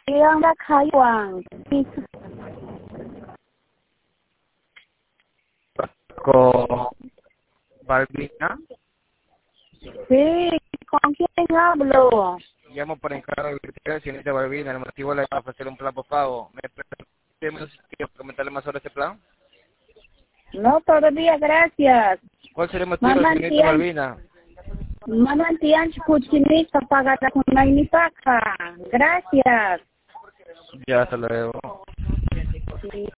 anda Kaiwan. Con Balbina. Sí, ¿con quién hablo? Llamo para encargo de virtual, señorita Balbina. El motivo le va a ofrecer un plan por pago. ¿Me permite comentarle más sobre este plan? No, todavía, gracias. ¿Cuál sería el motivo, señorita Balbina? Manantian Cuchinita pagada con la Inipaka. Gracias. Ya, hasta luego. Sí.